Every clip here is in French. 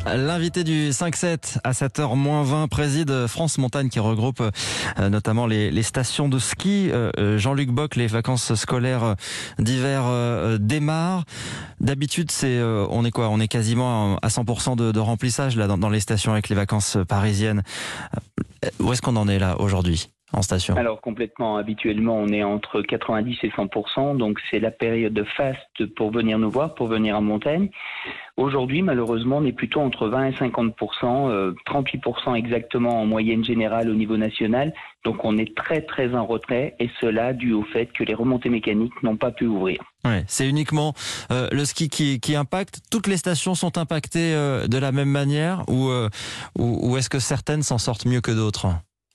L'invité du 5-7 à 7h-20 préside France Montagne qui regroupe notamment les stations de ski. Jean-Luc Bock, les vacances scolaires d'hiver démarrent. D'habitude, on est quoi? On est quasiment à 100% de remplissage là dans les stations avec les vacances parisiennes. Où est-ce qu'on en est là aujourd'hui en station? Alors complètement, habituellement on est entre 90 et 100%, donc c'est la période faste pour venir nous voir, pour venir en montagne. Aujourd'hui malheureusement on est plutôt entre 20 et 50%, 38% exactement en moyenne générale au niveau national, donc on est très très en retrait et cela dû au fait que les remontées mécaniques n'ont pas pu ouvrir. Ouais, c'est uniquement le ski qui impacte. Toutes les stations sont impactées de la même manière ou est-ce que certaines s'en sortent mieux que d'autres?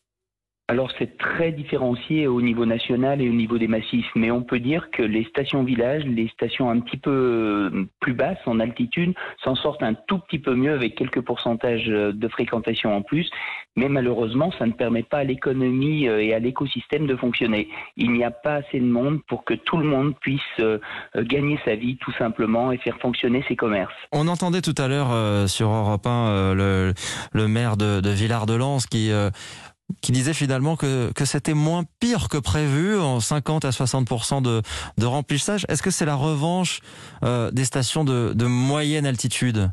Alors c'est très différencié au niveau national et au niveau des massifs, mais on peut dire que les stations villages, les stations un petit peu plus basses en altitude, s'en sortent un tout petit peu mieux avec quelques pourcentages de fréquentation en plus, mais malheureusement ça ne permet pas à l'économie et à l'écosystème de fonctionner. Il n'y a pas assez de monde pour que tout le monde puisse gagner sa vie tout simplement et faire fonctionner ses commerces. On entendait tout à l'heure sur Europe 1 le maire de Villard-de-Lans qui disait finalement que c'était moins pire que prévu, en 50 à 60% de remplissage. Est-ce que c'est la revanche des stations de moyenne altitude?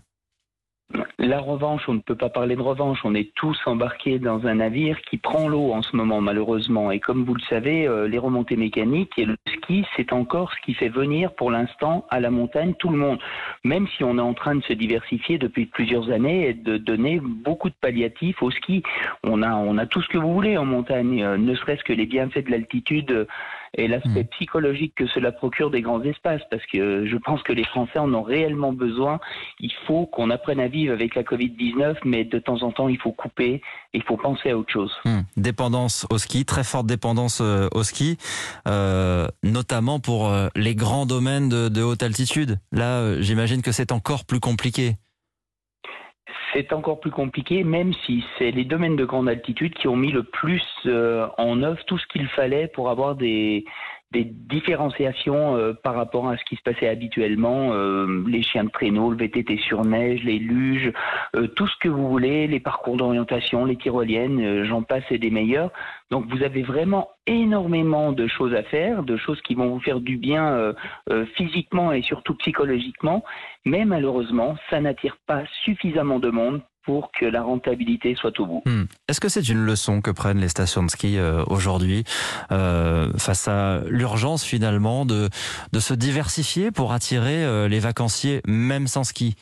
La revanche, on ne peut pas parler de revanche. On est tous embarqués dans un navire qui prend l'eau en ce moment, malheureusement. Et comme vous le savez, les remontées mécaniques et le ski, c'est encore ce qui fait venir pour l'instant à la montagne tout le monde. Même si on est en train de se diversifier depuis plusieurs années et de donner beaucoup de palliatifs au ski. On a tout ce que vous voulez en montagne, ne serait-ce que les bienfaits de l'altitude et l'aspect psychologique que cela procure des grands espaces, parce que je pense que les Français en ont réellement besoin. Il faut qu'on apprenne à vivre avec la Covid-19, mais de temps en temps, il faut couper, il faut penser à autre chose. Dépendance au ski, très forte dépendance au ski, notamment pour les grands domaines de haute altitude. Là, j'imagine que c'est encore plus compliqué. C'est encore plus compliqué, même si c'est les domaines de grande altitude qui ont mis le plus en œuvre tout ce qu'il fallait pour avoir des différenciations par rapport à ce qui se passait habituellement, les chiens de traîneau, le VTT sur neige, les luges, tout ce que vous voulez, les parcours d'orientation, les tyroliennes, j'en passe et des meilleurs. Donc vous avez vraiment énormément de choses à faire, de choses qui vont vous faire du bien physiquement et surtout psychologiquement, mais malheureusement, ça n'attire pas suffisamment de monde pour que la rentabilité soit au bout. Est-ce que c'est une leçon que prennent les stations de ski aujourd'hui face à l'urgence finalement de se diversifier pour attirer les vacanciers même sans ski?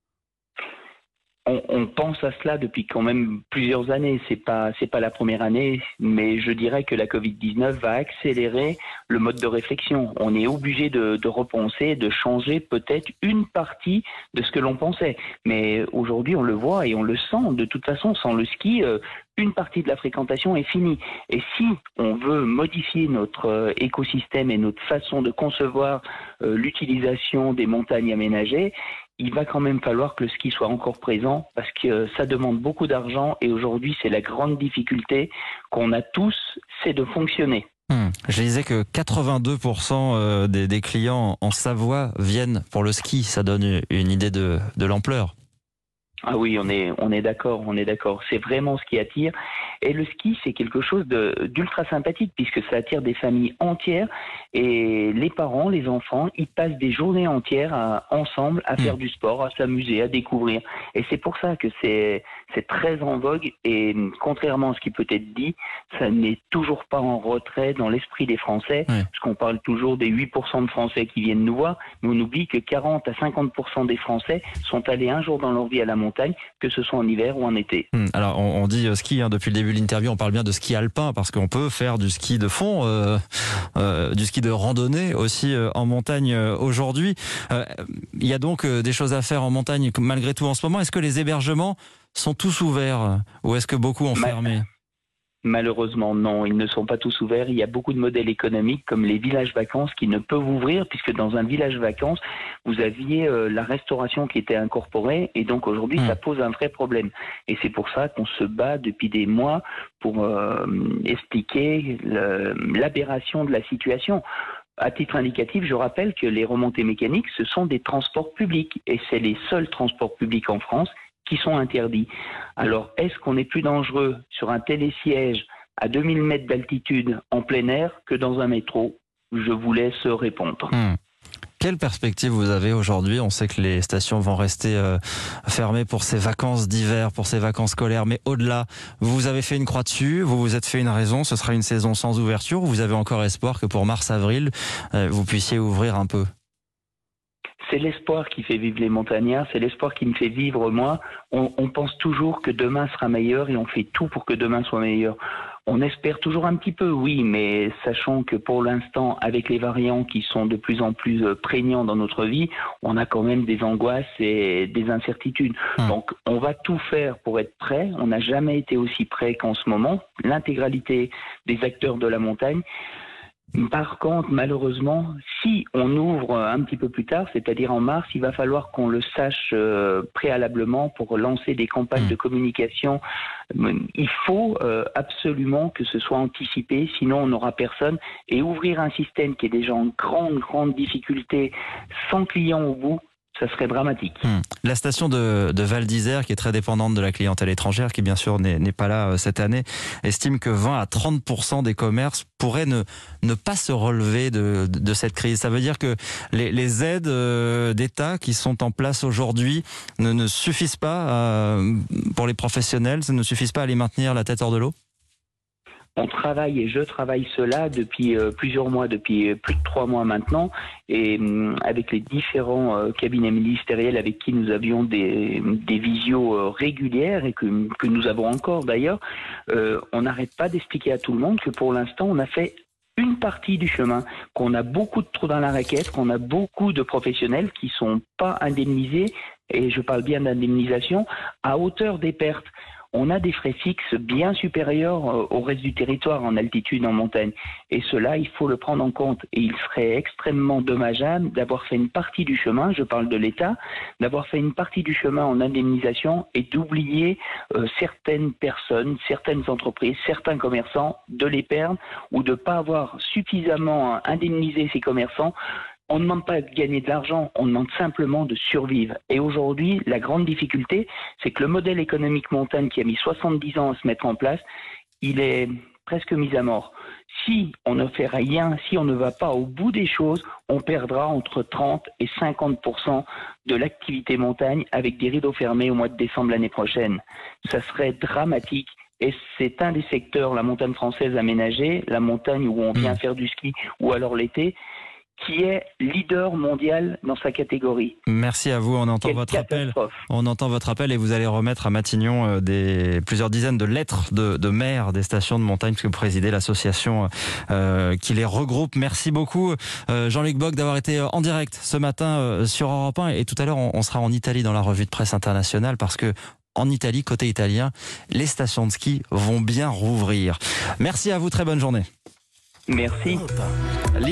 On pense à cela depuis quand même plusieurs années. C'est pas la première année, mais je dirais que la Covid-19 va accélérer le mode de réflexion. On est obligé de repenser, de changer peut-être une partie de ce que l'on pensait. Mais aujourd'hui, on le voit et on le sent. De toute façon, sans le ski, une partie de la fréquentation est finie. Et si on veut modifier notre écosystème et notre façon de concevoir l'utilisation des montagnes aménagées, il va quand même falloir que le ski soit encore présent parce que ça demande beaucoup d'argent et aujourd'hui c'est la grande difficulté qu'on a tous, c'est de fonctionner. Je disais que 82% des clients en Savoie viennent pour le ski, ça donne une idée de l'ampleur. Ah oui, on est d'accord. C'est vraiment ce qui attire. Et le ski, c'est quelque chose d'ultra sympathique puisque ça attire des familles entières et les parents, les enfants, ils passent des journées entières ensemble à faire du sport, à s'amuser, à découvrir. Et c'est pour ça que c'est très en vogue et contrairement à ce qui peut être dit, ça n'est toujours pas en retrait dans l'esprit des Français parce qu'on parle toujours des 8% de Français qui viennent nous voir, mais on oublie que 40 à 50% des Français sont allés un jour dans leur vie à la montagne, que ce soit en hiver ou en été. Alors on dit ski depuis le début de l'interview, on parle bien de ski alpin parce qu'on peut faire du ski de fond, du ski de randonnée aussi en montagne aujourd'hui. Il y a donc des choses à faire en montagne malgré tout en ce moment. Est-ce que les hébergements sont tous ouverts ou est-ce que beaucoup ont fermé ? Malheureusement, non, ils ne sont pas tous ouverts. Il y a beaucoup de modèles économiques comme les villages vacances qui ne peuvent ouvrir puisque dans un village vacances, vous aviez la restauration qui était incorporée et donc aujourd'hui, ça pose un vrai problème. Et c'est pour ça qu'on se bat depuis des mois pour expliquer l'aberration de la situation. À titre indicatif, je rappelle que les remontées mécaniques, ce sont des transports publics et c'est les seuls transports publics en France qui sont interdits. Alors, est-ce qu'on est plus dangereux sur un télésiège à 2000 mètres d'altitude en plein air que dans un métro? Je vous laisse répondre. Quelle perspective vous avez aujourd'hui? On sait que les stations vont rester fermées pour ces vacances d'hiver, pour ces vacances scolaires, mais au-delà, vous avez fait une croix dessus, vous vous êtes fait une raison, ce sera une saison sans ouverture, ou vous avez encore espoir que pour mars-avril, vous puissiez ouvrir un peu? C'est l'espoir qui fait vivre les montagnards, c'est l'espoir qui me fait vivre moi. On pense toujours que demain sera meilleur et on fait tout pour que demain soit meilleur. On espère toujours un petit peu, oui, mais sachant que pour l'instant, avec les variants qui sont de plus en plus prégnants dans notre vie, on a quand même des angoisses et des incertitudes. Donc, on va tout faire pour être prêt. On n'a jamais été aussi prêt qu'en ce moment. L'intégralité des acteurs de la montagne. Par contre, malheureusement, si on ouvre un petit peu plus tard, c'est-à-dire en mars, il va falloir qu'on le sache préalablement pour lancer des campagnes de communication. Il faut absolument que ce soit anticipé, sinon on n'aura personne. Et ouvrir un système qui est déjà en grande difficulté, sans client au bout, ça serait dramatique. La station de Val d'Isère, qui est très dépendante de la clientèle étrangère, qui bien sûr n'est pas là cette année, estime que 20 à 30% des commerces pourraient ne pas se relever de cette crise. Ça veut dire que les aides d'État qui sont en place aujourd'hui ne suffisent pas pour les professionnels, ça ne suffisent pas à les maintenir la tête hors de l'eau? On travaille et je travaille cela depuis plusieurs mois, depuis plus de 3 mois maintenant, et avec les différents cabinets ministériels avec qui nous avions des visios régulières et que nous avons encore d'ailleurs, on n'arrête pas d'expliquer à tout le monde que pour l'instant on a fait une partie du chemin, qu'on a beaucoup de trous dans la raquette, qu'on a beaucoup de professionnels qui sont pas indemnisés, et je parle bien d'indemnisation, à hauteur des pertes. On a des frais fixes bien supérieurs au reste du territoire en altitude, en montagne. Et cela, il faut le prendre en compte. Et il serait extrêmement dommageable d'avoir fait une partie du chemin, je parle de l'État, d'avoir fait une partie du chemin en indemnisation et d'oublier certaines personnes, certaines entreprises, certains commerçants, de les perdre ou de ne pas avoir suffisamment indemnisé ces commerçants. On ne demande pas de gagner de l'argent, on demande simplement de survivre. Et aujourd'hui, la grande difficulté, c'est que le modèle économique montagne qui a mis 70 ans à se mettre en place, il est presque mis à mort. Si on ne fait rien, si on ne va pas au bout des choses, on perdra entre 30 et 50% de l'activité montagne avec des rideaux fermés au mois de décembre l'année prochaine. Ça serait dramatique. Et c'est un des secteurs, la montagne française aménagée, la montagne où on vient faire du ski ou alors l'été, qui est leader mondial dans sa catégorie. Merci à vous, on entend votre appel. On entend votre appel et vous allez remettre à Matignon plusieurs dizaines de lettres de maires des stations de montagne, puisque vous présidez l'association qui les regroupe. Merci beaucoup Jean-Luc Bock d'avoir été en direct ce matin sur Europe 1, et tout à l'heure on sera en Italie dans la revue de presse internationale, parce que en Italie, côté italien, les stations de ski vont bien rouvrir. Merci à vous, très bonne journée. Merci.